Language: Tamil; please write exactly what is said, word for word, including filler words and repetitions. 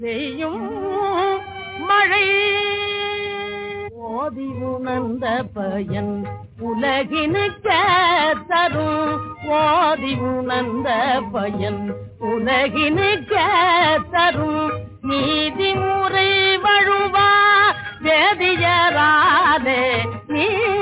பெய்யும் மழை ஓதி உணர்ந்த பயன் உலகினுக்கு தரும். ஓதி உணர்ந்த பயன் உலகினுக்கு தரும். நீதி முறை வழுவா வேதியராலே நீ